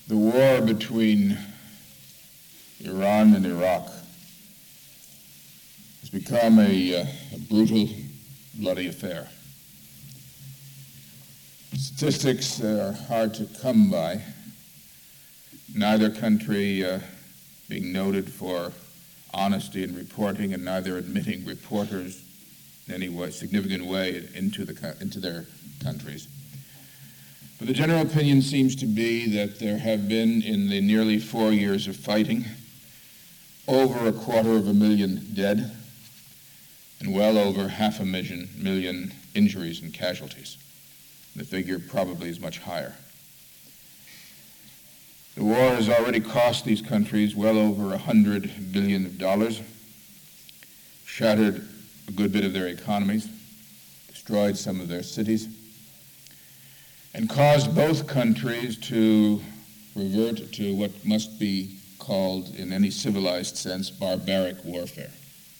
The war between Iran and Iraq has become a brutal, bloody affair. Statistics are hard to come by, neither country being noted for honesty in reporting and neither admitting reporters in any way, significant way into their countries. But the general opinion seems to be that there have been, in the nearly 4 years of fighting, over 250,000 dead and well over 500,000 injuries and casualties. The figure probably is much higher. The war has already cost these countries well over $100 billion, shattered a good bit of their economies, destroyed some of their cities, and caused both countries to revert to what must be called, in any civilized sense, barbaric warfare.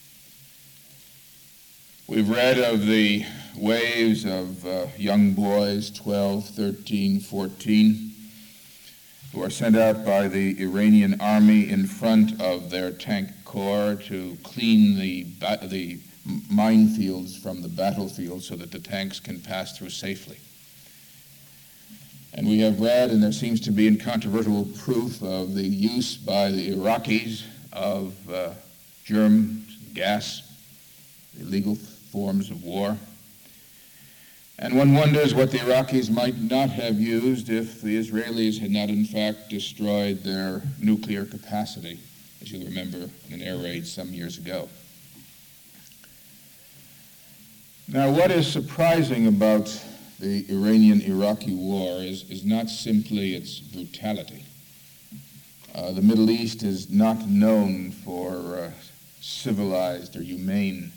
We've read of the waves of young boys, 12, 13, 14, who are sent out by the Iranian army in front of their tank corps to clean the minefields from the battlefield so that the tanks can pass through safely. And we have read, and there seems to be incontrovertible proof of the use by the Iraqis of germ gas, illegal forms of war. And one wonders what the Iraqis might not have used if the Israelis had not in fact destroyed their nuclear capacity, as you'll remember in an air raid some years ago. Now, what is surprising about the Iranian-Iraqi war is not simply its brutality. The Middle East is not known for civilized or humane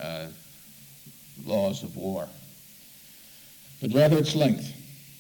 laws of war, but rather its length.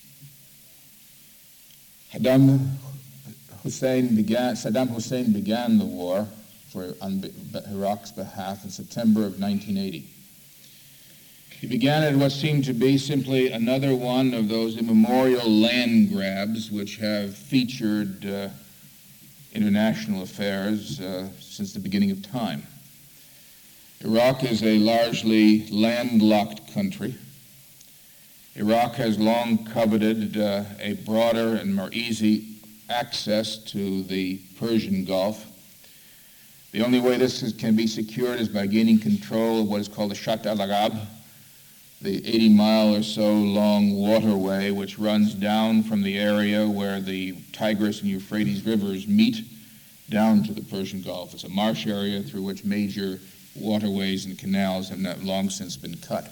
Saddam Hussein began the war on Iraq's behalf in September of 1980. He began it what seemed to be simply another one of those immemorial land grabs which have featured international affairs since the beginning of time. Iraq is a largely landlocked country. Iraq has long coveted a broader and more easy access to the Persian Gulf. The only way this can be secured is by gaining control of what is called the Shatt al-Arab, the 80-mile or so long waterway which runs down from the area where the Tigris and Euphrates rivers meet down to the Persian Gulf. It's a marsh area through which major waterways and canals have not long since been cut.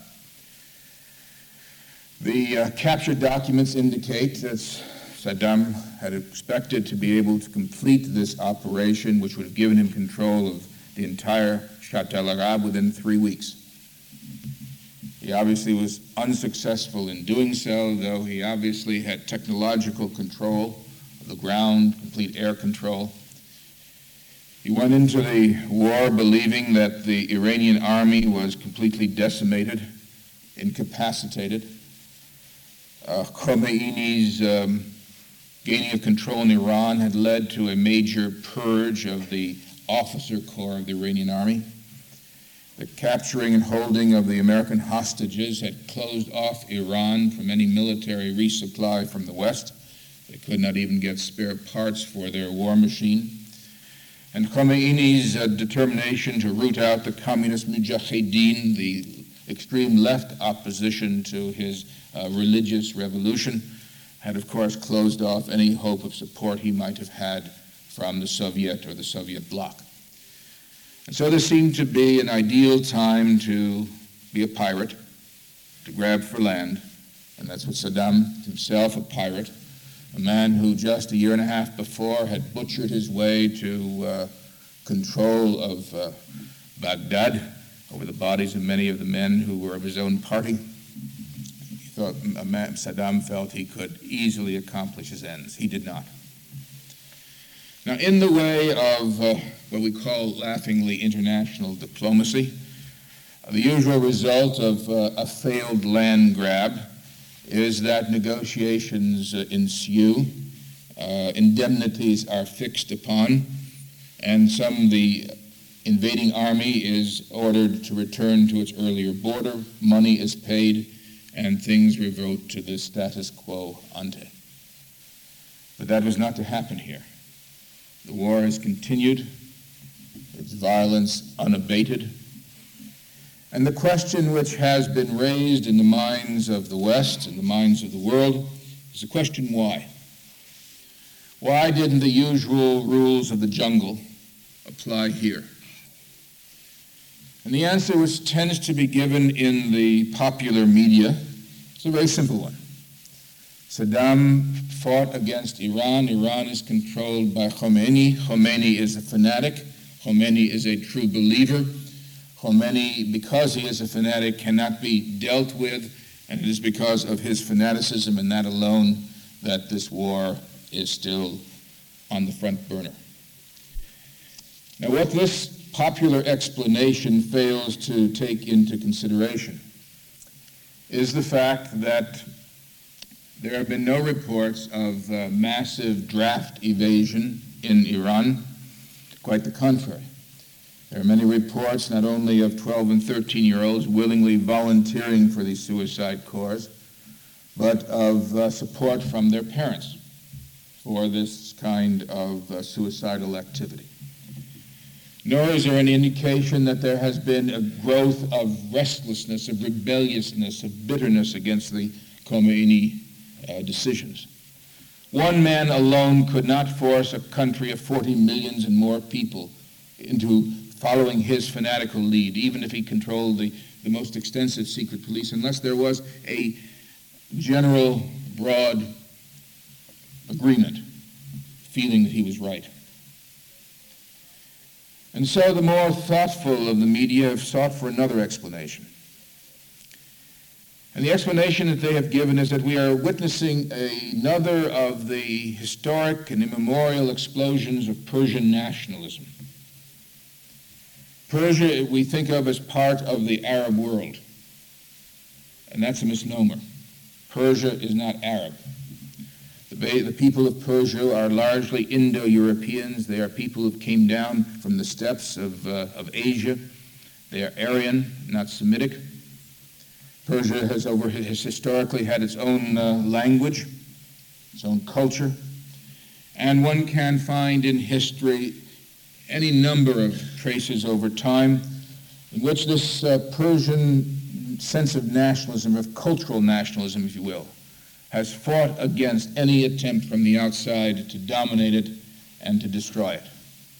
The captured documents indicate that Saddam had expected to be able to complete this operation, which would have given him control of the entire Shatt al-Arab within 3 weeks. He obviously was unsuccessful in doing so, though he obviously had technological control of the ground, complete air control. He went into the war believing that the Iranian army was completely decimated, incapacitated. Khomeini's gaining of control in Iran had led to a major purge of the officer corps of the Iranian army. The capturing and holding of the American hostages had closed off Iran from any military resupply from the West. They could not even get spare parts for their war machine. And Khomeini's determination to root out the communist mujahideen, the extreme left opposition to his religious revolution, had of course closed off any hope of support he might have had from the Soviet or the Soviet bloc. And so this seemed to be an ideal time to be a pirate, to grab for land. And that's what Saddam himself, a pirate, a man who just a year and a half before had butchered his way to control of Baghdad over the bodies of many of the men who were of his own party. Saddam felt he could easily accomplish his ends. He did not. Now, in the way of what we call laughingly international diplomacy, the usual result of a failed land grab is that negotiations ensue indemnities are fixed upon, and the invading army is ordered to return to its earlier border, money is paid, and things revert to the status quo ante. But that was not to happen here. The war has continued, its violence unabated, and the question which has been raised in the minds of the West and the minds of the world is the question why. Why didn't the usual rules of the jungle apply here? And the answer, which tends to be given in the popular media, is a very simple one. Saddam fought against Iran. Iran is controlled by Khomeini. Khomeini is a fanatic. Khomeini is a true believer. Khomeini, because he is a fanatic, cannot be dealt with, and it is because of his fanaticism and that alone that this war is still on the front burner. Now, what this popular explanation fails to take into consideration is the fact that there have been no reports of massive draft evasion in Iran. Quite the contrary. There are many reports not only of 12 and 13-year-olds willingly volunteering for these suicide corps, but of support from their parents for this kind of suicidal activity. Nor is there any indication that there has been a growth of restlessness, of rebelliousness, of bitterness against the Khomeini decisions. One man alone could not force a country of 40 million and more people into following his fanatical lead, even if he controlled the most extensive secret police, unless there was a general, broad agreement, feeling that he was right. And so the more thoughtful of the media have sought for another explanation. And the explanation that they have given is that we are witnessing another of the historic and immemorial explosions of Persian nationalism. Persia we think of as part of the Arab world, and that's a misnomer. Persia is not Arab. The people of Persia are largely Indo-Europeans. They are people who came down from the steppes of Asia. They are Aryan, not Semitic. Persia has historically had its own language, its own culture, and one can find in history any number of traces over time in which this Persian sense of nationalism, of cultural nationalism, if you will, has fought against any attempt from the outside to dominate it and to destroy it.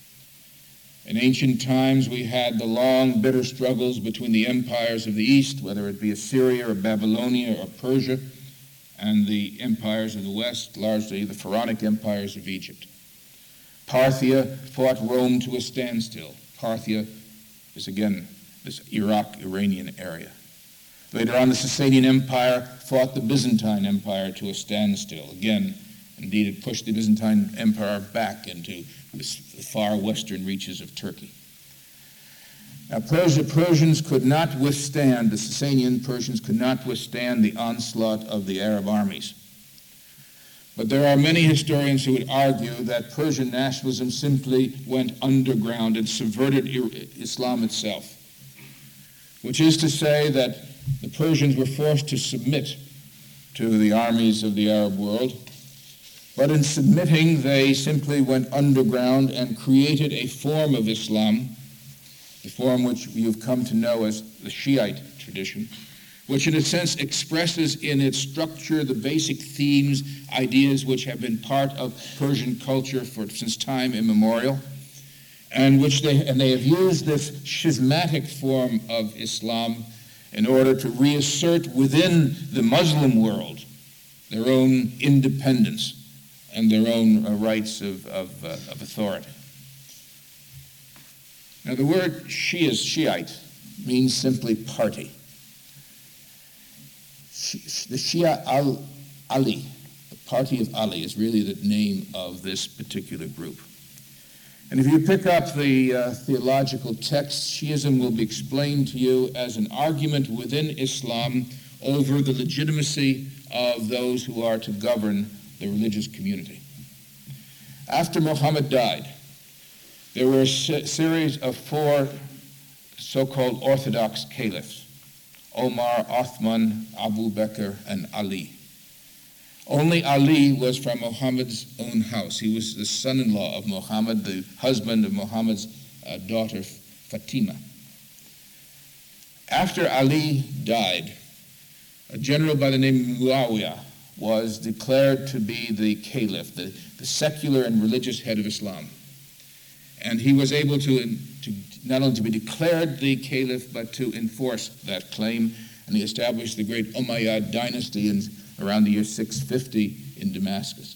In ancient times, we had the long, bitter struggles between the empires of the East, whether it be Assyria or Babylonia or Persia, and the empires of the West, largely the pharaonic empires of Egypt. Parthia fought Rome to a standstill. Parthia is, again, this Iraq-Iranian area. Later on, the Sasanian Empire fought the Byzantine Empire to a standstill. Again, indeed, it pushed the Byzantine Empire back into the far western reaches of Turkey. Now, Persians could not withstand, the Sasanian Persians could not withstand the onslaught of the Arab armies. But there are many historians who would argue that Persian nationalism simply went underground and subverted Islam itself, which is to say that the Persians were forced to submit to the armies of the Arab world, but in submitting, they simply went underground and created a form of Islam, the form which you've come to know as the Shiite tradition, which in a sense expresses in its structure the basic themes, ideas which have been part of Persian culture since time immemorial, and they have used this schismatic form of Islam in order to reassert within the Muslim world their own independence and their own rights of authority. Now, the word Shiite means simply party. The Shia Ali, the party of Ali, is really the name of this particular group. And if you pick up the theological text, Shiism will be explained to you as an argument within Islam over the legitimacy of those who are to govern the religious community. After Muhammad died, there were a series of 4 so-called orthodox caliphs: Omar, Uthman, Abu Bakr, and Ali. Only Ali was from Muhammad's own house. He was the son-in-law of Muhammad, the husband of Muhammad's daughter Fatima. After Ali died, a general by the name of Muawiyah was declared to be the caliph, the secular and religious head of Islam. And he was able to not only to be declared the caliph, but to enforce that claim. And he established the great Umayyad dynasty around the year 650 in Damascus.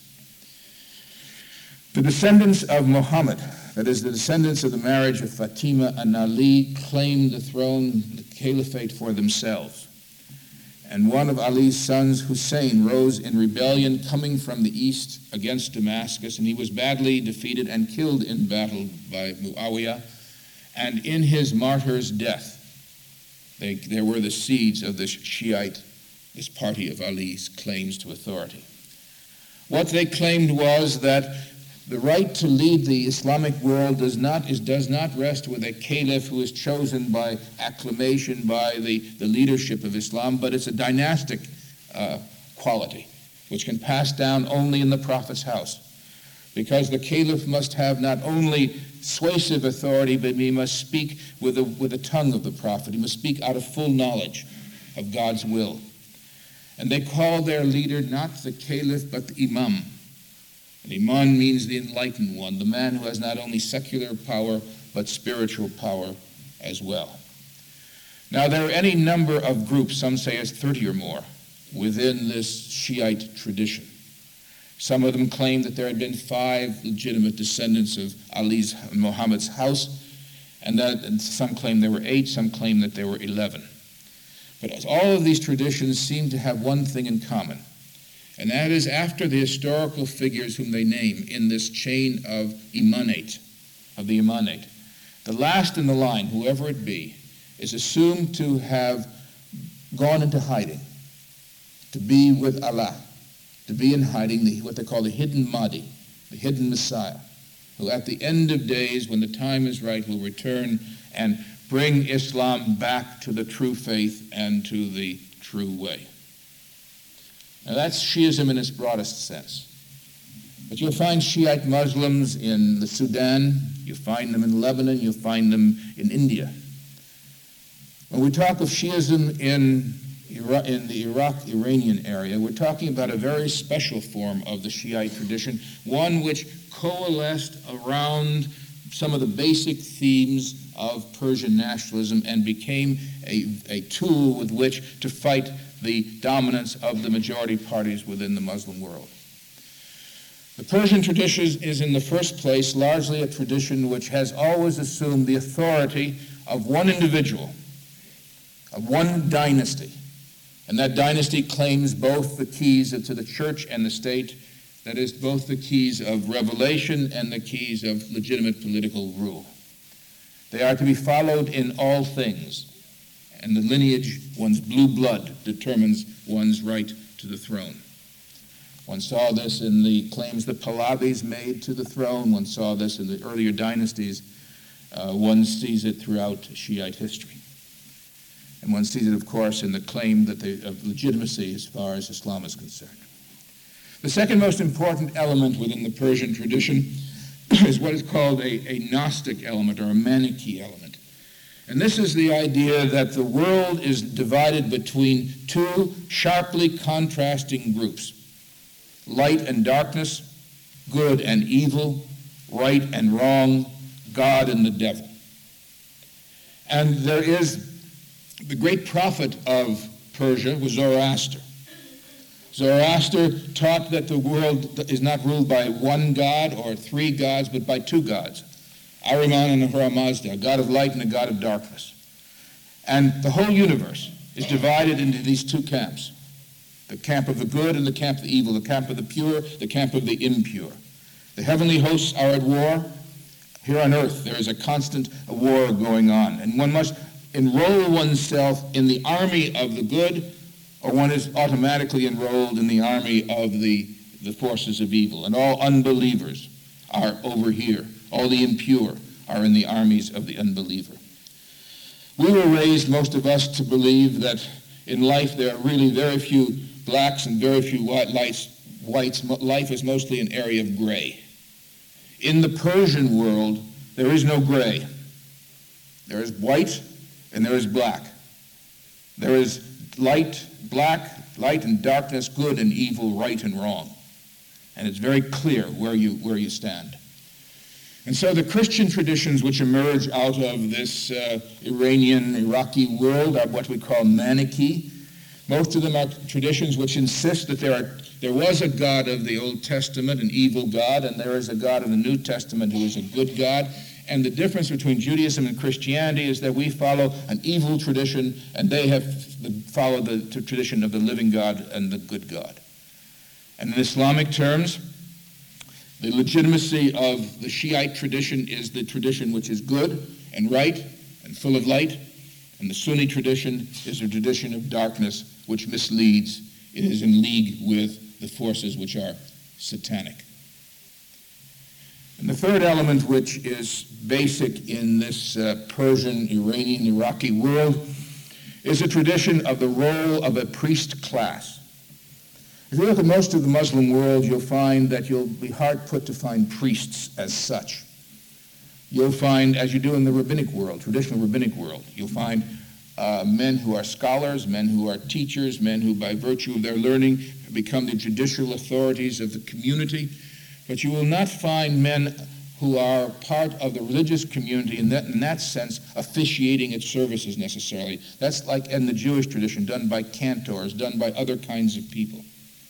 The descendants of Muhammad, that is, the descendants of the marriage of Fatima and Ali, claimed the throne, the caliphate, for themselves. And one of Ali's sons, Hussein, rose in rebellion coming from the east against Damascus, and he was badly defeated and killed in battle by Muawiyah. And in his martyr's death, there were the seeds of this Shiite, this party of Ali's claims to authority. What they claimed was that the right to lead the Islamic world does not rest with a caliph who is chosen by acclamation by the leadership of Islam, but it's a dynastic quality which can pass down only in the Prophet's house. Because the caliph must have not only persuasive authority, but he must speak with the tongue of the Prophet. He must speak out of full knowledge of God's will. And they call their leader not the caliph, but the imam. And imam means the enlightened one, the man who has not only secular power, but spiritual power as well. Now, there are any number of groups, some say as 30 or more, within this Shiite tradition. Some of them claim that there had been 5 legitimate descendants of Ali's and Muhammad's house, and some claim there were 8, some claim that there were 11. But all of these traditions seem to have one thing in common, and that is after the historical figures whom they name in this chain of the Imanate, the last in the line, whoever it be, is assumed to have gone into hiding, to be with Allah, to be in hiding, what they call the hidden Mahdi, the hidden Messiah, who at the end of days, when the time is right, will return and bring Islam back to the true faith and to the true way. Now that's Shiism in its broadest sense. But you'll find Shiite Muslims in the Sudan, you find them in Lebanon, you'll find them in India. When we talk of Shiism in the Iraq-Iranian area, we're talking about a very special form of the Shiite tradition, one which coalesced around some of the basic themes of Persian nationalism and became a tool with which to fight the dominance of the majority parties within the Muslim world. The Persian tradition is in the first place largely a tradition which has always assumed the authority of one individual, of one dynasty. And that dynasty claims both the keys to the church and the state, that is, both the keys of revelation and the keys of legitimate political rule. They are to be followed in all things, and the lineage, one's blue blood, determines one's right to the throne. One saw this in the claims the Pahlavis made to the throne. One saw this in the earlier dynasties. One sees it throughout Shiite history. And one sees it, of course, in the claim of legitimacy as far as Islam is concerned. The second most important element within the Persian tradition is what is called a Gnostic element or a Manichae element. And this is the idea that the world is divided between 2 sharply contrasting groups: light and darkness, good and evil, right and wrong, God and the devil. And there is the great prophet of Persia was Zoroaster. Zoroaster taught that the world is not ruled by one God or 3 gods, but by 2 gods, Ahriman and Ahura Mazda, a god of light and a god of darkness. And the whole universe is divided into these 2 camps, the camp of the good and the camp of the evil, the camp of the pure, the camp of the impure. The heavenly hosts are at war. Here on earth, there is a constant war going on, and one must enroll oneself in the army of the good, or one is automatically enrolled in the army of the forces of evil. And all unbelievers are over here. All the impure are in the armies of the unbeliever. We were raised, most of us, to believe that in life there are really very few blacks and very few whites. Life is mostly an area of gray. In the Persian world, there is no gray. There is white and there is black. There is light, black, light and darkness, good and evil, right and wrong. And it's very clear where you stand. And so the Christian traditions which emerge out of this Iranian, Iraqi world are what we call Manichae. Most of them are traditions which insist that there was a God of the Old Testament, an evil God, and there is a God of the New Testament who is a good God. And the difference between Judaism and Christianity is that we follow an evil tradition, and they have followed the tradition of the living God and the good God. And in Islamic terms, the legitimacy of the Shiite tradition is the tradition which is good and right and full of light, and the Sunni tradition is a tradition of darkness which misleads. It is in league with the forces which are satanic. And the third element which is basic in this Persian, Iranian, Iraqi world is a tradition of the role of a priest class. If you look at most of the Muslim world, you'll find that you'll be hard put to find priests as such. You'll find, as you do in the rabbinic world, traditional rabbinic world, you'll find men who are scholars, men who are teachers, men who by virtue of their learning become the judicial authorities of the community. But you will not find men who are part of the religious community in that sense officiating its services necessarily. That's like in the Jewish tradition, done by cantors, done by other kinds of people.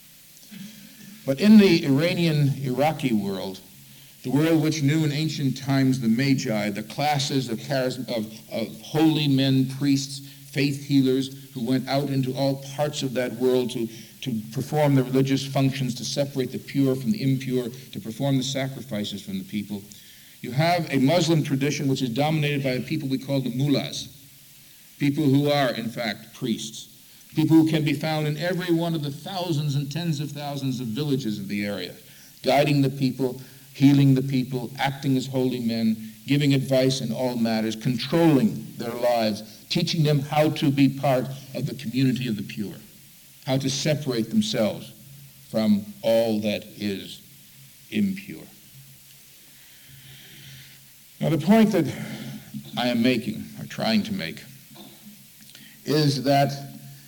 But in the Iranian, Iraqi world, the world which knew in ancient times the Magi, the classes of holy men, priests, faith healers, who went out into all parts of that world to perform the religious functions, to separate the pure from the impure, to perform the sacrifices from the people. You have a Muslim tradition which is dominated by a people we call the mullahs, people who are, in fact, priests. People who can be found in every one of the thousands and tens of thousands of villages of the area, guiding the people, healing the people, acting as holy men, giving advice in all matters, controlling their lives, teaching them how to be part of the community of the pure, how to separate themselves from all that is impure. Now, the point that I am making, or trying to make, is that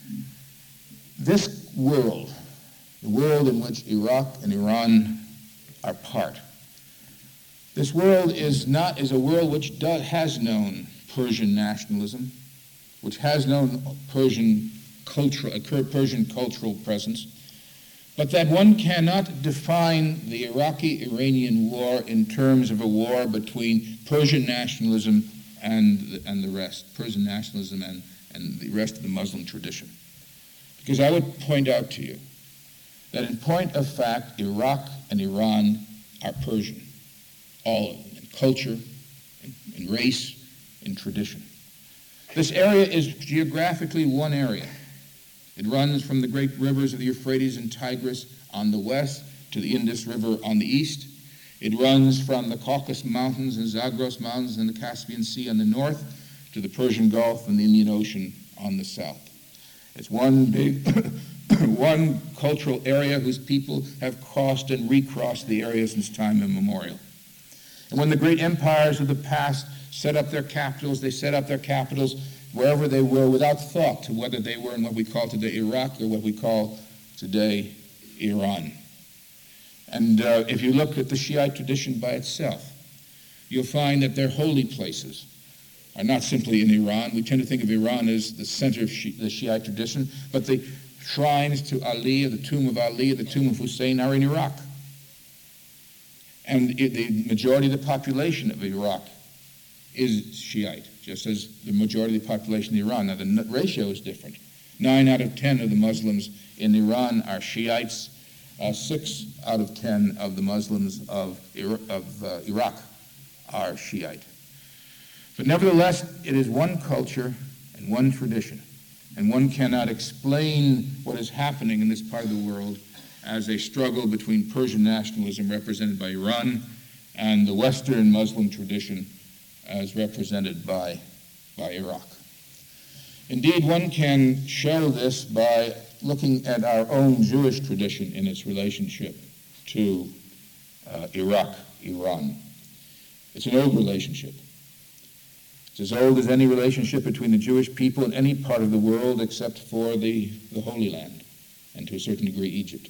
this world, the world in which Iraq and Iran are part, this world is a world which has known Persian nationalism, which has known Persian cultural presence, but that one cannot define the Iraqi-Iranian war in terms of a war between Persian nationalism and the rest, Persian nationalism and the rest of the Muslim tradition. Because I would point out to you that in point of fact, Iraq and Iran are Persian, all of them, in culture, in race, in tradition. This area is geographically one area. It runs from the great rivers of the Euphrates and Tigris on the west to the Indus River on the east. It runs from the Caucasus Mountains and Zagros Mountains and the Caspian Sea on the north to the Persian Gulf and the Indian Ocean on the south. It's one big, one cultural area whose people have crossed and recrossed the area since time immemorial. And when the great empires of the past set up their capitals, they set up their capitals wherever they were without thought to whether they were in what we call today Iraq or what we call today Iran. And if you look at the Shiite tradition by itself, you'll find that their holy places are not simply in Iran. We tend to think of Iran as the center of the Shiite tradition, but the shrines to Ali, the tomb of Ali, the tomb of Hussein are in Iraq. And the majority of the population of Iraq is Shiite, just as the majority of the population in Iran. Now, the ratio is different. 9 out of 10 of the Muslims in Iran are Shiites. 6 out of 10 of the Muslims of Iraq are Shiite. But nevertheless, it is one culture and one tradition, and one cannot explain what is happening in this part of the world as a struggle between Persian nationalism represented by Iran and the Western Muslim tradition as represented by Iraq. Indeed, one can show this by looking at our own Jewish tradition in its relationship to Iraq, Iran. It's an old relationship. It's as old as any relationship between the Jewish people in any part of the world except for the Holy Land, and to a certain degree Egypt.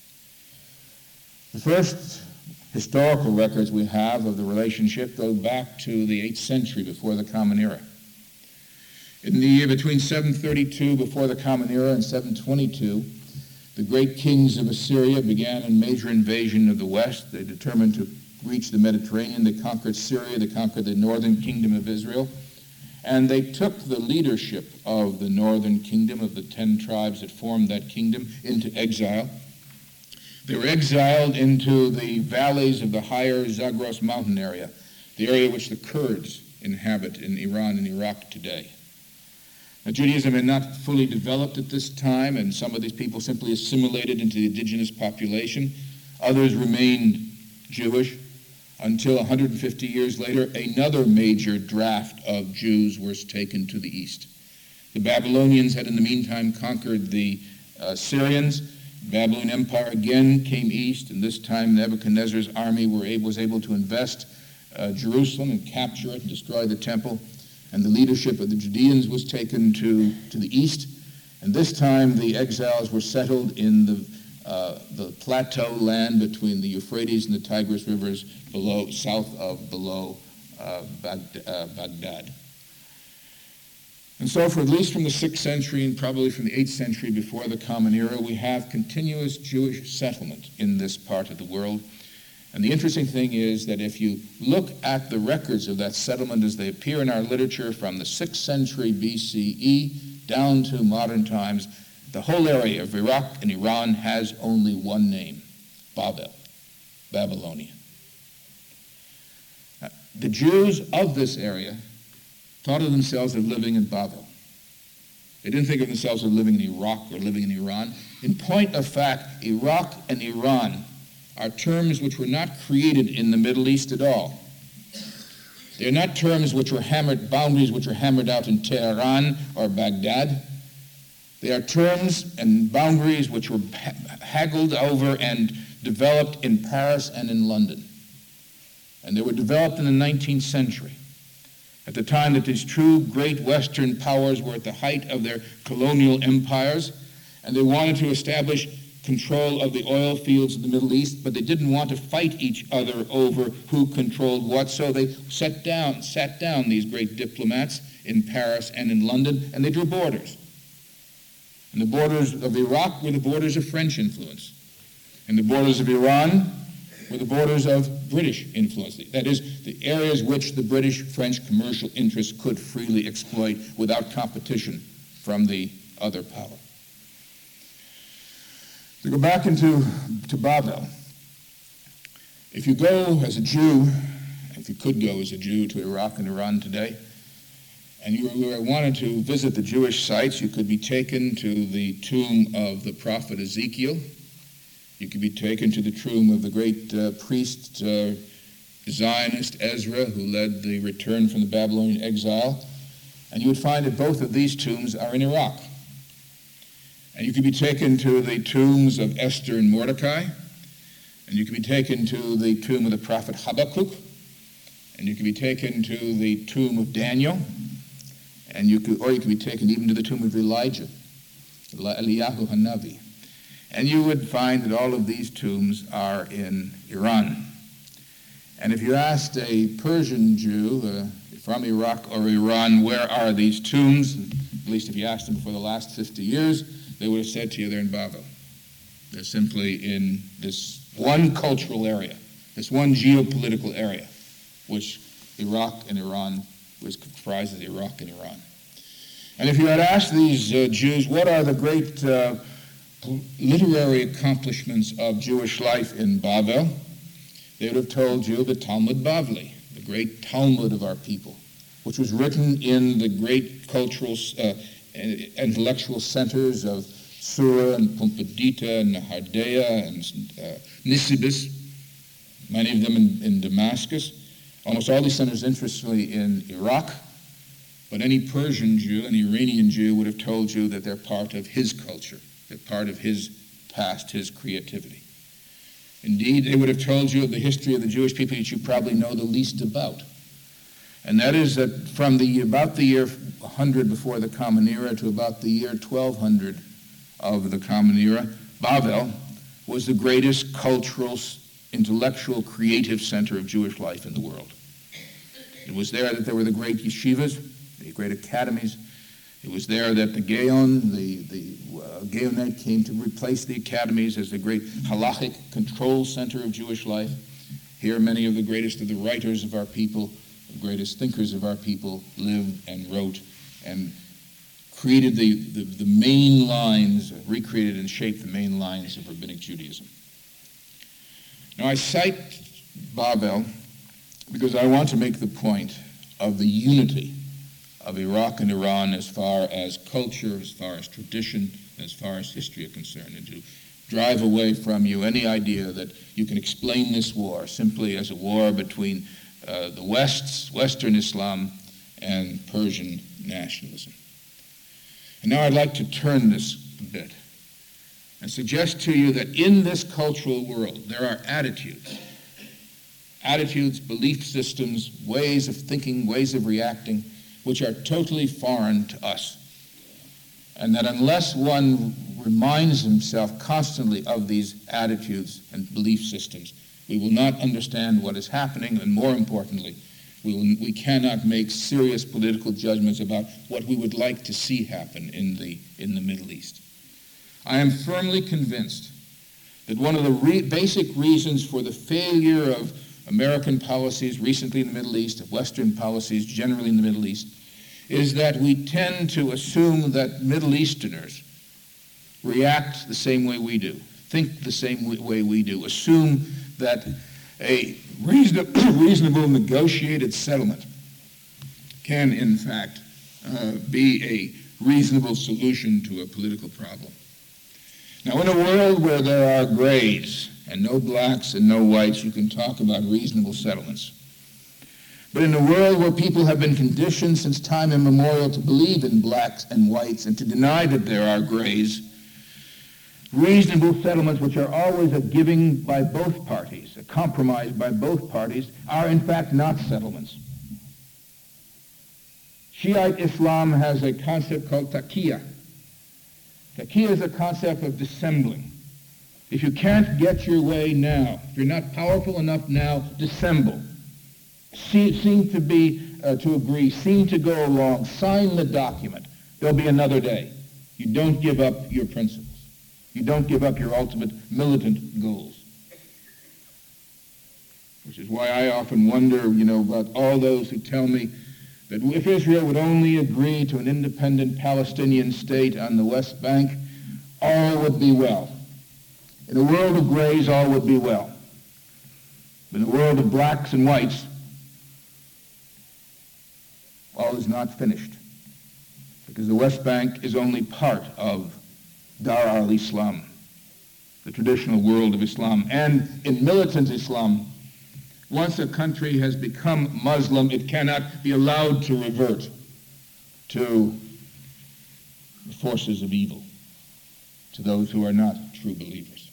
The first historical records we have of the relationship go back to the 8th century before the Common Era. In the year between 732 before the Common Era and 722, the great kings of Assyria began a major invasion of the West. They determined to reach the Mediterranean. They conquered Syria. They conquered the northern kingdom of Israel. And they took the leadership of the northern kingdom, of the 10 tribes that formed that kingdom, into exile. They were exiled into the valleys of the higher Zagros mountain area, the area which the Kurds inhabit in Iran and Iraq today. Now, Judaism had not fully developed at this time, and some of these people simply assimilated into the indigenous population. Others remained Jewish until 150 years later, another major draft of Jews was taken to the east. The Babylonians had in the meantime conquered the Syrians. The Babylonian Empire again came east, and this time Nebuchadnezzar's army was able to invest Jerusalem and capture it and destroy the temple. And the leadership of the Judeans was taken to the east. And this time the exiles were settled in the plateau land between the Euphrates and the Tigris rivers south of Baghdad. And so for at least from the 6th century and probably from the 8th century before the Common Era, we have continuous Jewish settlement in this part of the world. And the interesting thing is that if you look at the records of that settlement as they appear in our literature from the 6th century BCE down to modern times, the whole area of Iraq and Iran has only one name: Babel, Babylonia. The Jews of this area thought of themselves as living in Babel. They didn't think of themselves as living in Iraq or living in Iran. In point of fact, Iraq and Iran are terms which were not created in the Middle East at all. They're not terms which were boundaries which were hammered out in Tehran or Baghdad. They are terms and boundaries which were haggled over and developed in Paris and in London. And they were developed in the 19th century, at the time that these true great Western powers were at the height of their colonial empires, and they wanted to establish control of the oil fields of the Middle East, but they didn't want to fight each other over who controlled what, so they sat down these great diplomats in Paris and in London, and they drew borders. And the borders of Iraq were the borders of French influence, and the borders of Iran were the borders of British influence. That is, the areas which the British-French commercial interests could freely exploit without competition from the other power. To go back to Babel, if you go as a Jew, if you could go as a Jew to Iraq and Iran today, and you wanted to visit the Jewish sites, you could be taken to the tomb of the prophet Ezekiel. You could be taken to the tomb of the great priest, Zionist Ezra, who led the return from the Babylonian exile. And you would find that both of these tombs are in Iraq. And you could be taken to the tombs of Esther and Mordecai. And you could be taken to the tomb of the prophet Habakkuk. And you could be taken to the tomb of Daniel. And you could be taken even to the tomb of Elijah, Eliyahu Hanavi. And you would find that all of these tombs are in Iran. And if you asked a Persian Jew from Iraq or Iran, where are these tombs, at least if you asked them for the last 50 years, they would have said to you they're in Babel. They're simply in this one cultural area, this one geopolitical area, which Iraq and Iran was comprised of Iraq and Iran. And if you had asked these Jews, what are the great literary accomplishments of Jewish life in Babel, they would have told you the Talmud Bavli, the great Talmud of our people, which was written in the great cultural intellectual centers of Sura and Pumbedita and Nehardea and Nisibis. many of them in Damascus, almost all these centers, interestingly, in Iraq. But any Persian Jew, any Iranian Jew would have told you that they're part of his culture, they're part of his past, his creativity. Indeed, they would have told you of the history of the Jewish people that you probably know the least about. And that is that from about the year 100 before the Common Era to about the year 1200 of the Common Era, Bavel was the greatest cultural, intellectual, creative center of Jewish life in the world. It was there that there were the great yeshivas, the great academies. It was there that the Gaon, the Gaonite came to replace the academies as the great halachic control center of Jewish life. Here many of the greatest of the writers of our people, the greatest thinkers of our people lived and wrote and created the main lines, recreated and shaped the main lines of Rabbinic Judaism. Now I cite Bavel because I want to make the point of the unity of Iraq and Iran as far as culture, as far as tradition, as far as history are concerned, and to drive away from you any idea that you can explain this war simply as a war between the Western Islam and Persian nationalism. And now I'd like to turn this a bit and suggest to you that in this cultural world there are attitudes, belief systems, ways of thinking, ways of reacting, which are totally foreign to us. And that unless one reminds himself constantly of these attitudes and belief systems, we will not understand what is happening, and more importantly, we cannot make serious political judgments about what we would like to see happen in the Middle East. I am firmly convinced that one of the basic reasons for the failure of American policies recently in the Middle East, of Western policies generally in the Middle East, is that we tend to assume that Middle Easterners react the same way we do, think the same way we do, assume that a reasonable negotiated settlement can, in fact, be a reasonable solution to a political problem. Now, in a world where there are grays and no blacks and no whites, you can talk about reasonable settlements. But in a world where people have been conditioned since time immemorial to believe in blacks and whites and to deny that there are grays, reasonable settlements, which are always a giving by both parties, a compromise by both parties, are in fact not settlements. Shiite Islam has a concept called taqiyya. Taqiyya is a concept of dissembling. If you can't get your way now, if you're not powerful enough now, dissemble. Seem to agree, seem to go along, sign the document. There'll be another day. You don't give up your principles. You don't give up your ultimate militant goals. Which is why I often wonder, about all those who tell me that if Israel would only agree to an independent Palestinian state on the West Bank, all would be well. In a world of grays, all would be well. But in a world of blacks and whites, all is not finished. Because the West Bank is only part of Dar al-Islam, the traditional world of Islam. And in militant Islam, once a country has become Muslim, it cannot be allowed to revert to the forces of evil, to those who are not true believers.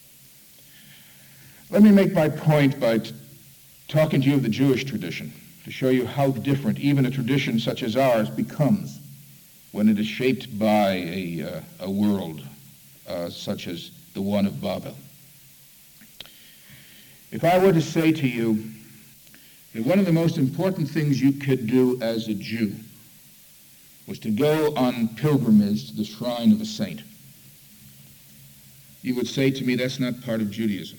Let me make my point by talking to you of the Jewish tradition, to show you how different even a tradition such as ours becomes when it is shaped by a world such as the one of Bavel. If I were to say to you that one of the most important things you could do as a Jew was to go on pilgrimage to the shrine of a saint, you would say to me, that's not part of Judaism.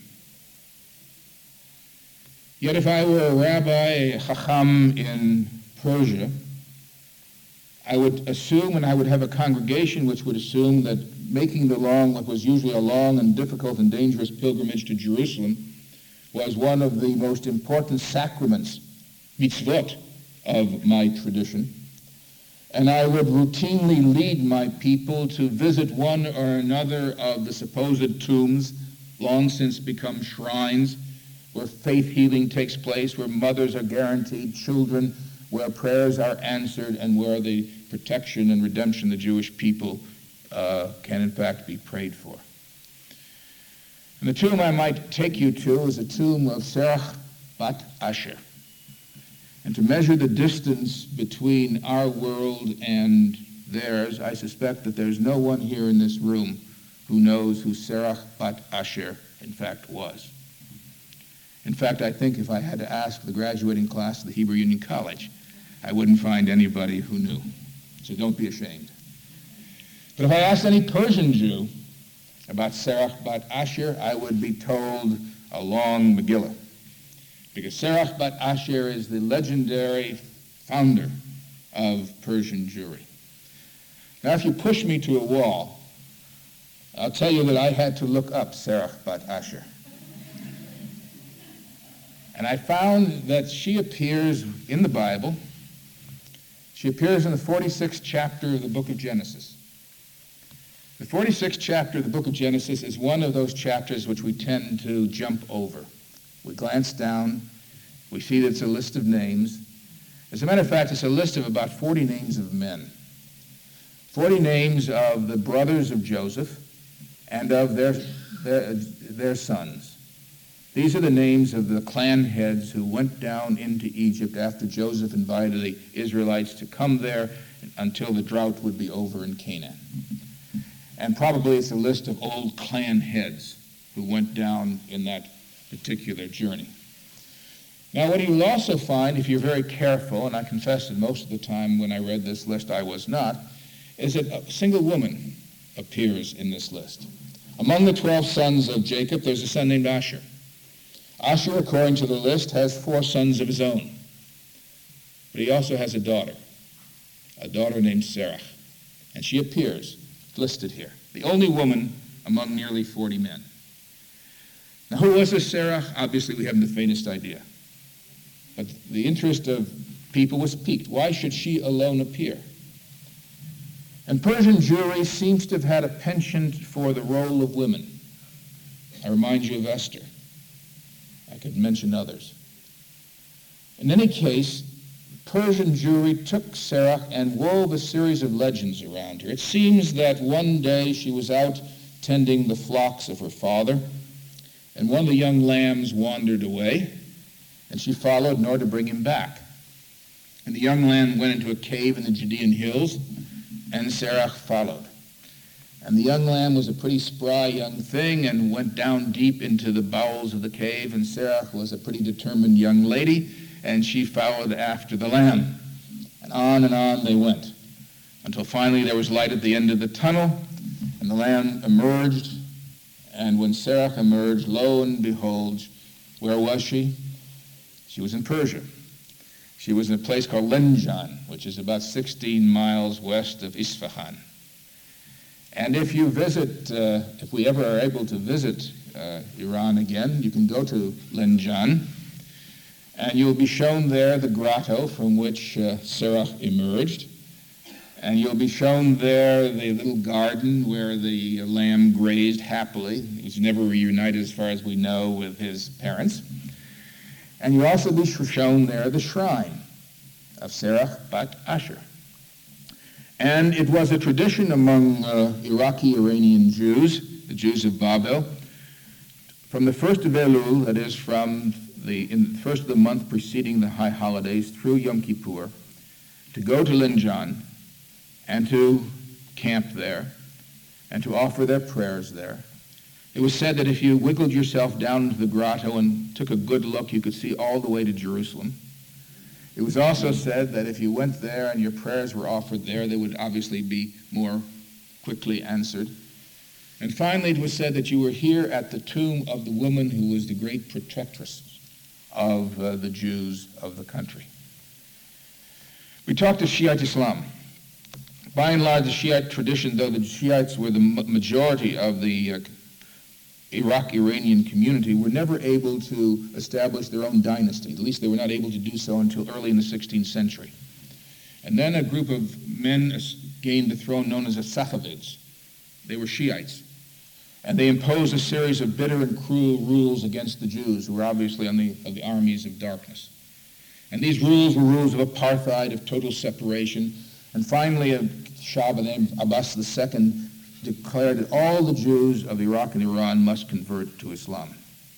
Yet if I were a rabbi, a chacham in Persia, I would assume, and I would have a congregation which would assume that making what was usually a long and difficult and dangerous pilgrimage to Jerusalem was one of the most important sacraments, mitzvot, of my tradition. And I would routinely lead my people to visit one or another of the supposed tombs, long since become shrines, where faith healing takes place, where mothers are guaranteed children, where prayers are answered, and where the protection and redemption of the Jewish people can in fact be prayed for. And the tomb I might take you to is the tomb of Serach bat Asher. And to measure the distance between our world and theirs, I suspect that there's no one here in this room who knows who Serach bat Asher in fact was. In fact, I think if I had to ask the graduating class of the Hebrew Union College, I wouldn't find anybody who knew. So don't be ashamed. But if I asked any Persian Jew about Serach bat Asher, I would be told a long Megillah. Because Serach bat Asher is the legendary founder of Persian Jewry. Now, if you push me to a wall, I'll tell you that I had to look up Serach bat Asher. And I found that she appears in the Bible. She appears in the 46th chapter of the book of Genesis. The 46th chapter of the book of Genesis is one of those chapters which we tend to jump over. We glance down, we see that it's a list of names. As a matter of fact, it's a list of about 40 names of men. 40 names of the brothers of Joseph and of their sons. These are the names of the clan heads who went down into Egypt after Joseph invited the Israelites to come there until the drought would be over in Canaan. And probably it's a list of old clan heads who went down in that particular journey. Now, what you will also find, if you're very careful, and I confess that most of the time when I read this list I was not, is that a single woman appears in this list. Among the 12 sons of Jacob, there's a son named Asher. Asher, according to the list, has 4 sons of his own. But he also has a daughter named Serach. And she appears listed here, the only woman among nearly 40 men. Now, who was this Serach? Obviously, we haven't the faintest idea. But the interest of people was piqued. Why should she alone appear? And Persian Jewry seems to have had a penchant for the role of women. I remind you of Esther. I could mention others. In any case, Persian Jewry took Serach and wove a series of legends around her. It seems that one day she was out tending the flocks of her father, and one of the young lambs wandered away, and she followed in order to bring him back. And the young lamb went into a cave in the Judean hills, and Serach followed. And the young lamb was a pretty spry young thing and went down deep into the bowels of the cave, and Serach was a pretty determined young lady, and she followed after the lamb. And on they went, until finally there was light at the end of the tunnel, and the lamb emerged. And when Serach emerged, lo and behold, where was she? She was in Persia. She was in a place called Lenjan, which is about 16 miles west of Isfahan. And if you visit, if we ever are able to visit Iran again, you can go to Lenjan, and you'll be shown there the grotto from which Serach emerged. And you'll be shown there the little garden where the lamb grazed happily. He's never reunited, as far as we know, with his parents. And you'll also be shown there the shrine of Serach bat Asher. And it was a tradition among Iraqi-Iranian Jews, the Jews of Babel, from the first of Elul, that is from the first of the month preceding the high holidays through Yom Kippur, to go to Lenjan and to camp there and to offer their prayers there. It was said that if you wiggled yourself down into the grotto and took a good look, you could see all the way to Jerusalem. It was also said that if you went there and your prayers were offered there, they would obviously be more quickly answered. And finally, it was said that you were here at the tomb of the woman who was the great protectress of the Jews of the country. We talked of Shiite Islam. By and large, the Shiite tradition, though the Shiites were the majority of the Iraq-Iranian community, were never able to establish their own dynasty. At least they were not able to do so until early in the 16th century. And then a group of men gained the throne known as the Safavids. They were Shiites. And they imposed a series of bitter and cruel rules against the Jews, who were obviously of the armies of darkness. And these rules were rules of apartheid, of total separation. And finally, a Shah by the name of Abbas II declared that all the Jews of Iraq and Iran must convert to Islam.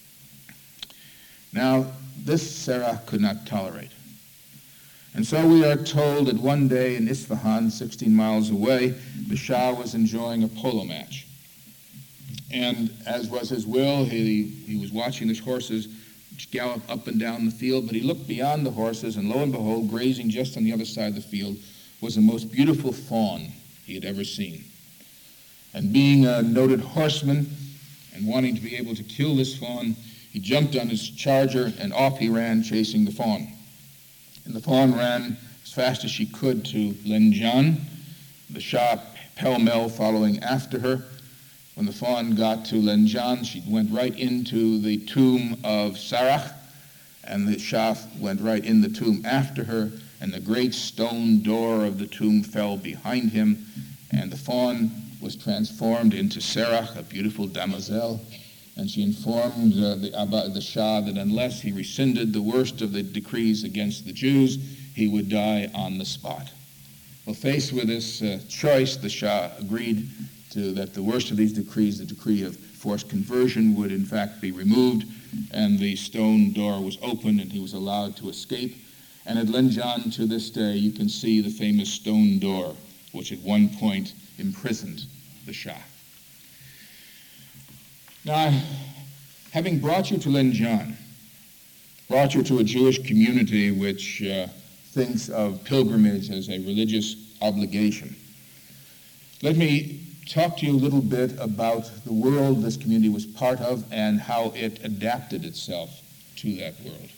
Now, this Serach could not tolerate. And so we are told that one day in Isfahan, 16 miles away, the Shah was enjoying a polo match. And as was his will, he was watching his horses gallop up and down the field, but he looked beyond the horses, and lo and behold, grazing just on the other side of the field was the most beautiful fawn he had ever seen. And being a noted horseman and wanting to be able to kill this fawn, he jumped on his charger and off he ran chasing the fawn. And the fawn ran as fast as she could to Lenjan, the Shah pell-mell following after her. When the fawn got to Lenjan, she went right into the tomb of Sarach, and the Shah went right in the tomb after her, and the great stone door of the tomb fell behind him, and the fawn was transformed into Sarach, a beautiful damoiselle, and she informed the Shah that unless he rescinded the worst of the decrees against the Jews, he would die on the spot. Well, faced with this choice, the Shah agreed that the worst of these decrees, the decree of forced conversion, would in fact be removed, and the stone door was opened and he was allowed to escape. And at Lenjan to this day you can see the famous stone door, which at one point imprisoned the Shah. Now, having brought you to Lenjan, brought you to a Jewish community which thinks of pilgrimage as a religious obligation, let me talk to you a little bit about the world this community was part of and how it adapted itself to that world.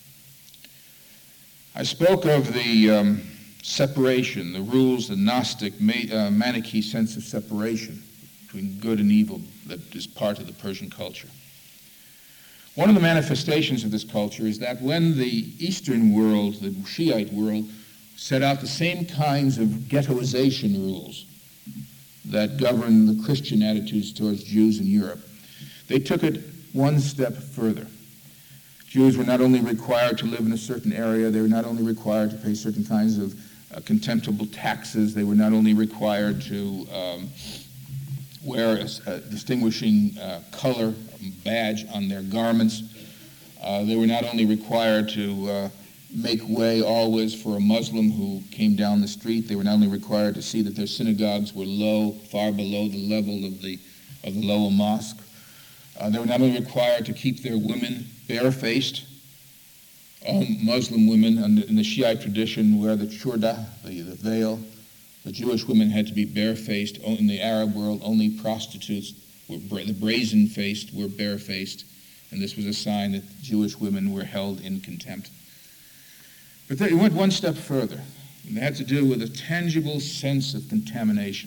I spoke of the separation, the rules, the Gnostic, Manichae sense of separation between good and evil that is part of the Persian culture. One of the manifestations of this culture is that when the Eastern world, the Shiite world, set out the same kinds of ghettoization rules that govern the Christian attitudes towards Jews in Europe, they took it one step further. Jews were not only required to live in a certain area, they were not only required to pay certain kinds of contemptible taxes, they were not only required to wear a distinguishing color badge on their garments, they were not only required to make way always for a Muslim who came down the street, they were not only required to see that their synagogues were low, far below the level of the lower mosque, they were not only required to keep their women barefaced. All Muslim women in the Shiite tradition wear the churda, the veil. The Jewish women had to be barefaced. In the Arab world, only prostitutes, the brazen-faced, were barefaced, and this was a sign that Jewish women were held in contempt. But they went one step further, and it had to do with a tangible sense of contamination.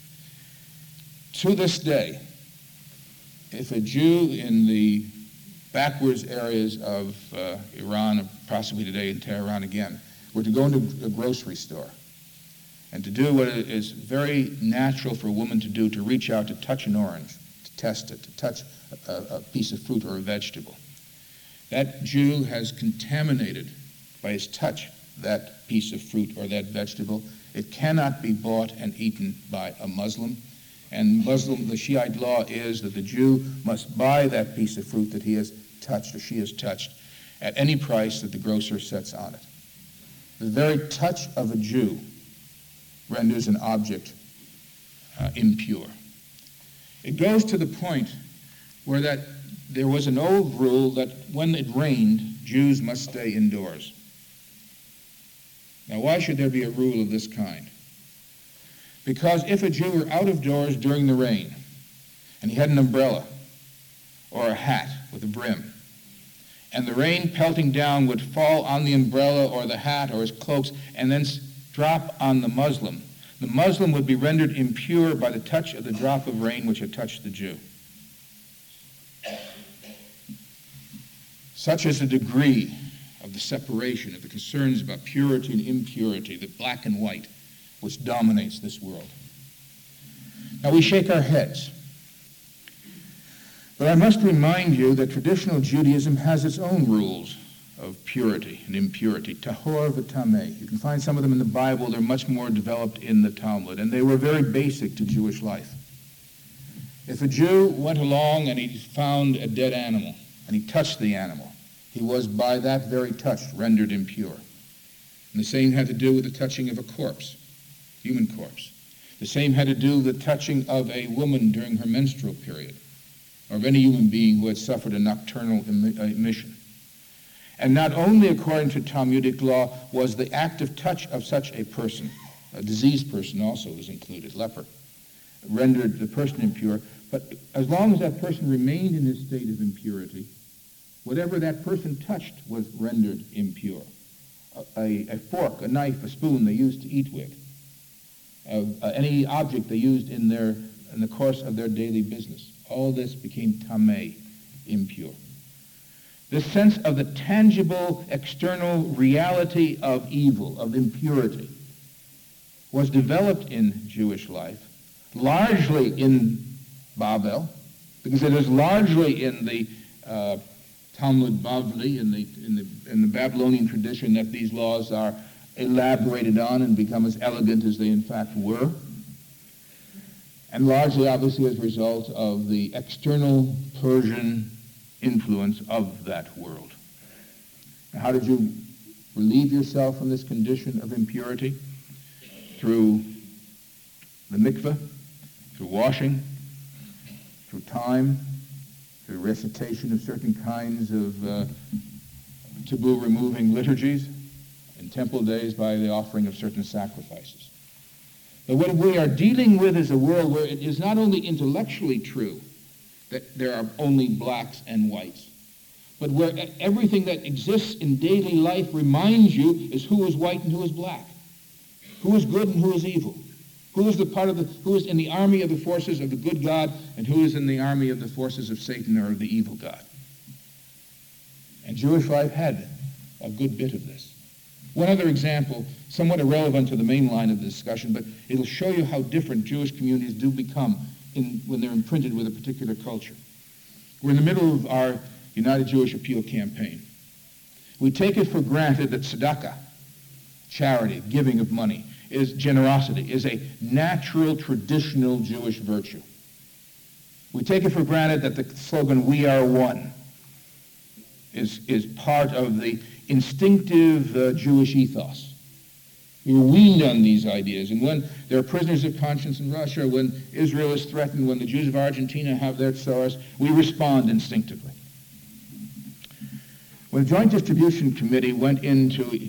To this day, if a Jew in the backwards areas of Iran, or possibly today in Tehran again, were to go into a grocery store and to do what is very natural for a woman to do, to reach out to touch an orange, to test it, to touch a piece of fruit or a vegetable, that Jew has contaminated by his touch that piece of fruit or that vegetable. It cannot be bought and eaten by a Muslim. And the Shiite law is that the Jew must buy that piece of fruit that he has touched or she has touched at any price that the grocer sets on it. The very touch of a Jew renders an object impure. It goes to the point where that there was an old rule that when it rained, Jews must stay indoors. Now, why should there be a rule of this kind? Because if a Jew were out of doors during the rain, and he had an umbrella or a hat with a brim, and the rain pelting down would fall on the umbrella or the hat or his cloaks and then drop on the Muslim would be rendered impure by the touch of the drop of rain which had touched the Jew. Such is the degree of the separation, of the concerns about purity and impurity, the black and white, which dominates this world. Now we shake our heads But I must remind you that traditional Judaism has its own rules of purity and impurity, tahor v'tameh. You can find some of them in the Bible. They're much more developed in the Talmud, and they were very basic to Jewish life. If a Jew went along and he found a dead animal, and he touched the animal, he was by that very touch rendered impure. And the same had to do with the touching of a corpse, human corpse. The same had to do with the touching of a woman during her menstrual period, or of any human being who had suffered a nocturnal emission. And not only according to Talmudic law was the active touch of such a person, a diseased person also was included, leper, rendered the person impure, but as long as that person remained in his state of impurity, whatever that person touched was rendered impure. A fork, a knife, a spoon they used to eat with, any object they used in the course of their daily business. All this became tameh, impure. This sense of the tangible external reality of evil, of impurity, was developed in Jewish life, largely in Babel, because it is largely in the Talmud Bavli, in the Babylonian tradition, that these laws are elaborated on and become as elegant as they in fact were, and largely, obviously, as a result of the external Persian influence of that world. Now, how did you relieve yourself from this condition of impurity? Through the mikveh, through washing, through time, through recitation of certain kinds of taboo-removing liturgies, and temple days by the offering of certain sacrifices. But what we are dealing with is a world where it is not only intellectually true that there are only blacks and whites, but where everything that exists in daily life reminds you is who is white and who is black, who is good and who is evil, who is in the army of the forces of the good God and who is in the army of the forces of Satan or of the evil God. And Jewish life had a good bit of this. One other example, somewhat irrelevant to the main line of the discussion, but it'll show you how different Jewish communities do become when they're imprinted with a particular culture. We're in the middle of our United Jewish Appeal campaign. We take it for granted that tzedakah, charity, giving of money, is generosity, is a natural, traditional Jewish virtue. We take it for granted that the slogan, "We are one," is part of the instinctive Jewish ethos. We were weaned on these ideas, and when there are prisoners of conscience in Russia, when Israel is threatened, when the Jews of Argentina have their tsars, we respond instinctively. When the Joint Distribution Committee went into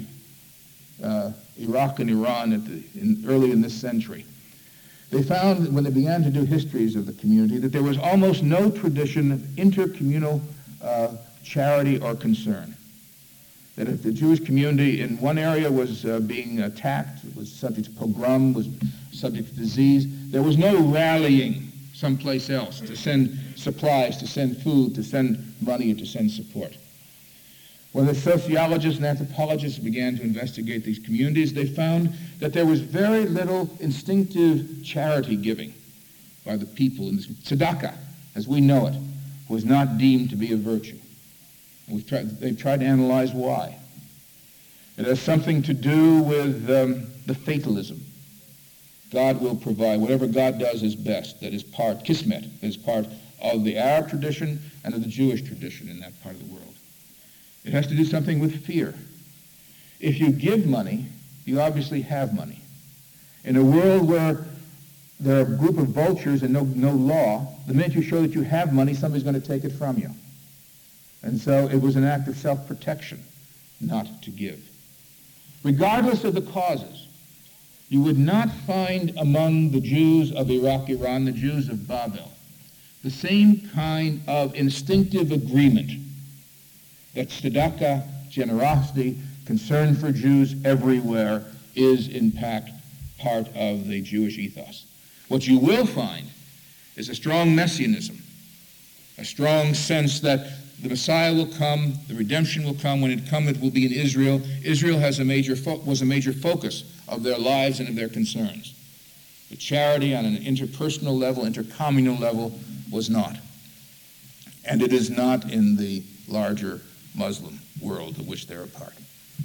Iraq and Iran early in this century, they found that when they began to do histories of the community that there was almost no tradition of intercommunal charity or concern. That if the Jewish community in one area was being attacked, was subject to pogrom, was subject to disease, there was no rallying someplace else to send supplies, to send food, to send money, or to send support. When the sociologists and anthropologists began to investigate these communities, they found that there was very little instinctive charity giving by the people. And tzedakah, as we know it, was not deemed to be a virtue. They've tried to analyze why. It has something to do with the fatalism. God will provide. Whatever God does is best. That is part, kismet, is part of the Arab tradition and of the Jewish tradition in that part of the world. It has to do something with fear. If you give money, you obviously have money. In a world where there are a group of vultures and no law, the minute you show that you have money, somebody's going to take it from you. And so it was an act of self-protection not to give. Regardless of the causes, you would not find among the Jews of Iraq, Iran, the Jews of Babel, the same kind of instinctive agreement that tzedakah, generosity, concern for Jews everywhere is in fact part of the Jewish ethos. What you will find is a strong messianism, a strong sense that the Messiah will come, the redemption will come. When it comes, it will be in Israel. Israel was a major focus of their lives and of their concerns. But charity on an interpersonal level, intercommunal level, was not. and it is not in the larger Muslim world of which they're a part.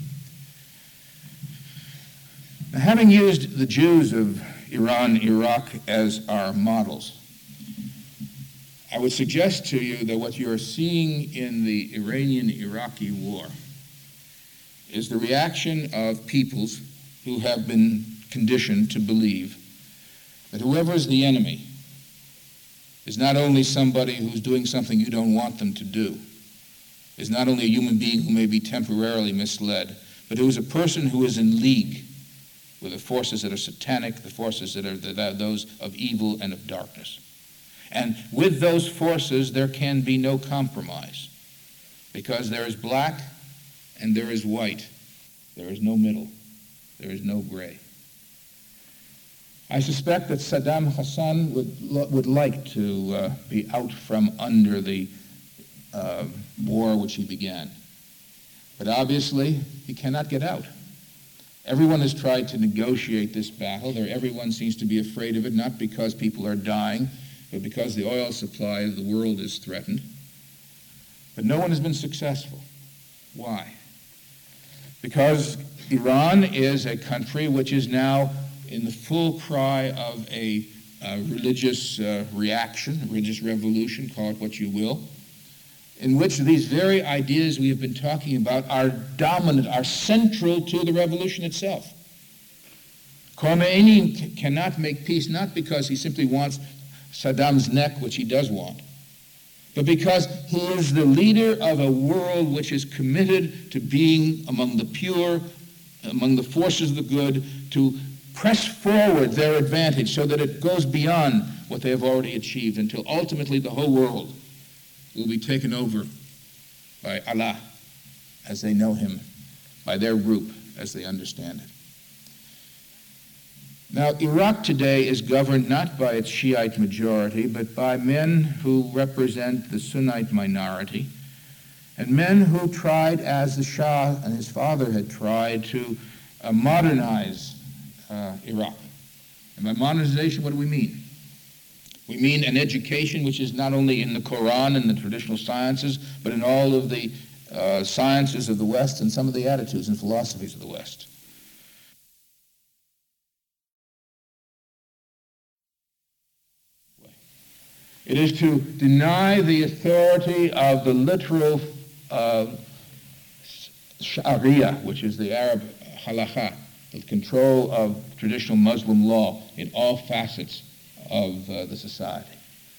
Now, having used the Jews of Iran, Iraq as our models, I would suggest to you that what you're seeing in the Iranian-Iraqi war is the reaction of peoples who have been conditioned to believe that whoever is the enemy is not only somebody who's doing something you don't want them to do, is not only a human being who may be temporarily misled, but who is a person who is in league with the forces that are satanic, the forces that are those of evil and of darkness. And with those forces, there can be no compromise, because there is black and there is white. There is no middle. There is no gray. I suspect that Saddam Hussein would like to be out from under the war which he began. But obviously, he cannot get out. Everyone has tried to negotiate this battle. Everyone seems to be afraid of it, not because people are dying, but because the oil supply of the world is threatened. But no one has been successful. Why? Because Iran is a country which is now in the full cry of a religious reaction, religious revolution, call it what you will, in which these very ideas we have been talking about are dominant, are central to the revolution itself. Khomeini cannot make peace, not because he simply wants Saddam's neck, which he does want, but because he is the leader of a world which is committed to being among the pure, among the forces of the good, to press forward their advantage so that it goes beyond what they have already achieved until ultimately the whole world will be taken over by Allah as they know him, by their group as they understand it. Now, Iraq today is governed not by its Shiite majority, but by men who represent the Sunnite minority, and men who tried, as the Shah and his father had tried, to modernize Iraq. And by modernization, what do we mean? We mean an education which is not only in the Quran and the traditional sciences, but in all of the sciences of the West and some of the attitudes and philosophies of the West. It is to deny the authority of the literal Sharia, which is the Arab halakha, the control of traditional Muslim law in all facets of the society.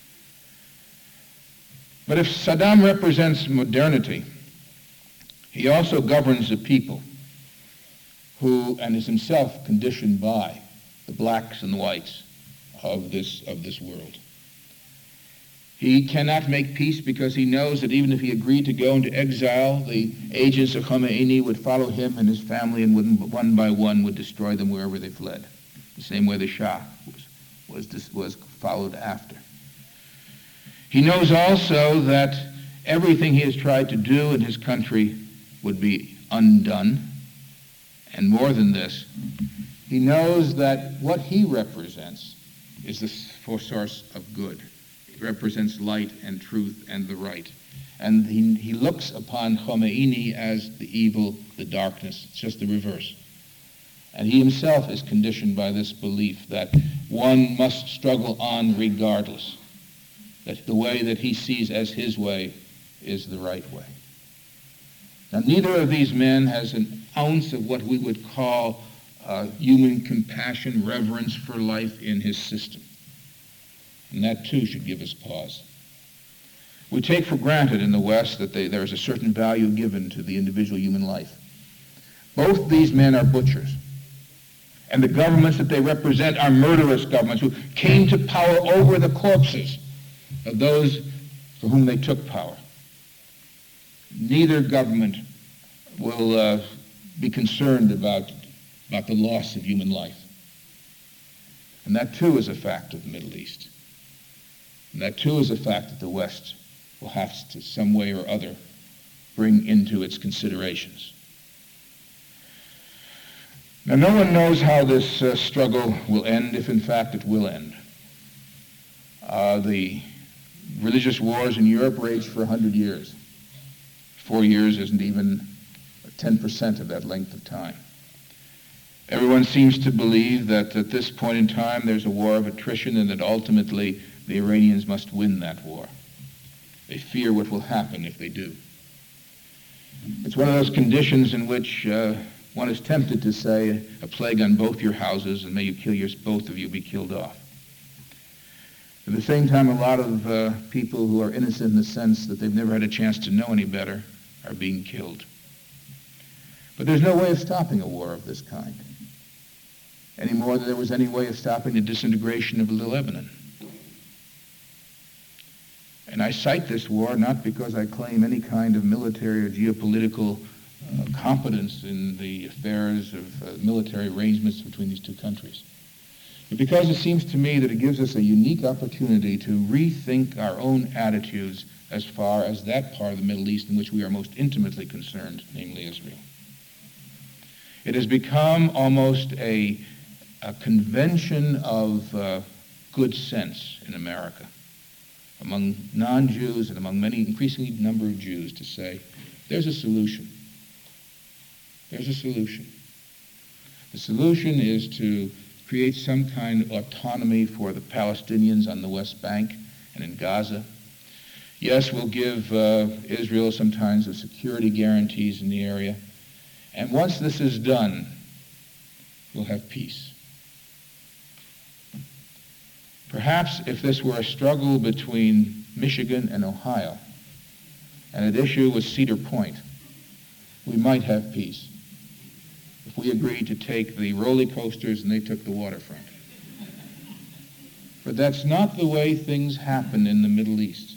But if Saddam represents modernity, he also governs the people who, and is himself conditioned by the blacks and the whites of this world. He cannot make peace because he knows that even if he agreed to go into exile, the agents of Khomeini would follow him and his family and one by one would destroy them wherever they fled, the same way the Shah was followed after. He knows also that everything he has tried to do in his country would be undone. And more than this, he knows that what he represents is the source of good. It represents light and truth and the right. And he looks upon Khomeini as the evil, the darkness. It's just the reverse. And he himself is conditioned by this belief that one must struggle on regardless, that the way that he sees as his way is the right way. Now, neither of these men has an ounce of what we would call human compassion, reverence for life in his system. And that, too, should give us pause. We take for granted in the West that there is a certain value given to the individual human life. Both these men are butchers. And the governments that they represent are murderous governments who came to power over the corpses of those for whom they took power. Neither government will be concerned about the loss of human life. And that, too, is a fact of the Middle East. And that, too, is a fact that the West will have to, some way or other, bring into its considerations. Now, no one knows how this struggle will end, if in fact it will end. The Religious wars in Europe raged for 100 years. 4 years isn't even 10% of that length of time. Everyone seems to believe that at this point in time there's a war of attrition and that ultimately the Iranians must win that war. They fear what will happen if they do. It's one of those conditions in which one is tempted to say, a plague on both your houses, and may you kill both of you be killed off. At the same time, a lot of people who are innocent in the sense that they've never had a chance to know any better are being killed. But there's no way of stopping a war of this kind, any more than there was any way of stopping the disintegration of Lebanon. And I cite this war not because I claim any kind of military or geopolitical competence in the affairs of military arrangements between these two countries, but because it seems to me that it gives us a unique opportunity to rethink our own attitudes as far as that part of the Middle East in which we are most intimately concerned, namely Israel. It has become almost a convention of good sense in America, among non-Jews and among many increasingly number of Jews, to say, there's a solution. There's a solution. The solution is to create some kind of autonomy for the Palestinians on the West Bank and in Gaza. Yes, we'll give Israel some kinds of security guarantees in the area. And once this is done, we'll have peace. Perhaps if this were a struggle between Michigan and Ohio, and at issue was Cedar Point, we might have peace if we agreed to take the roller coasters and they took the waterfront. But that's not the way things happen in the Middle East.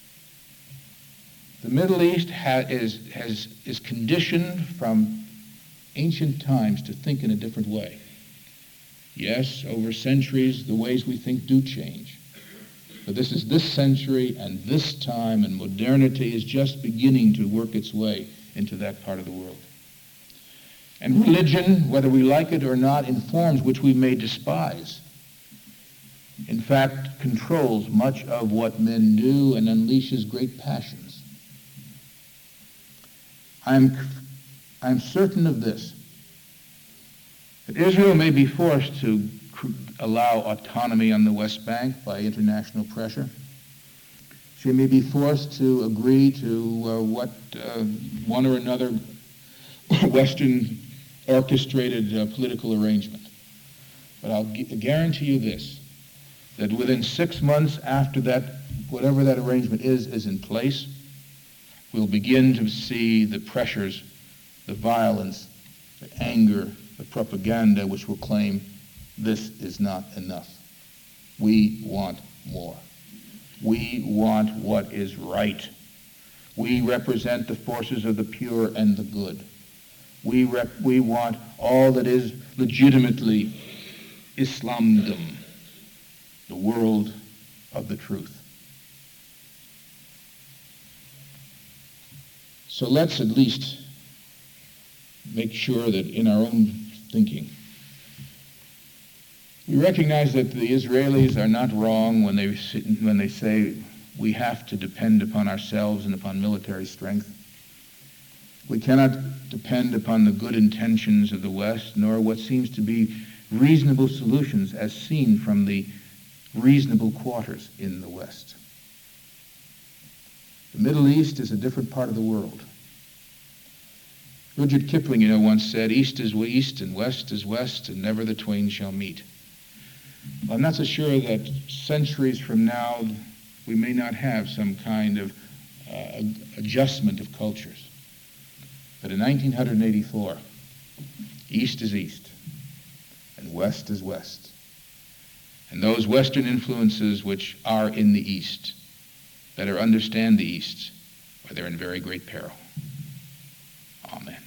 The Middle East is conditioned from ancient times to think in a different way. Yes, over centuries, the ways we think do change. But this is this century and this time, and modernity is just beginning to work its way into that part of the world. And religion, whether we like it or not, informs which we may despise. In fact, controls much of what men do and unleashes great passions. I'm certain of this, that Israel may be forced to allow autonomy on the West Bank by international pressure. She may be forced to agree to what one or another Western orchestrated political arrangement. But I'll guarantee you this, that within 6 months after that, whatever that arrangement is in place, we'll begin to see the pressures, the violence, the anger, the propaganda which will claim this is not enough. We want more. We want what is right. We represent the forces of the pure and the good. We want all that is legitimately Islamdom, the world of the truth. So let's at least make sure that in our own thinking, we recognize that the Israelis are not wrong when they say we have to depend upon ourselves and upon military strength. We cannot depend upon the good intentions of the West, nor what seems to be reasonable solutions as seen from the reasonable quarters in the West. The Middle East is a different part of the world. Rudyard Kipling, once said, "East is east and west is west, and never the twain shall meet." Well, I'm not so sure that centuries from now we may not have some kind of adjustment of cultures. But in 1984, east is east, and west is west. And those Western influences which are in the East better understand the East, or they're in very great peril. Amen.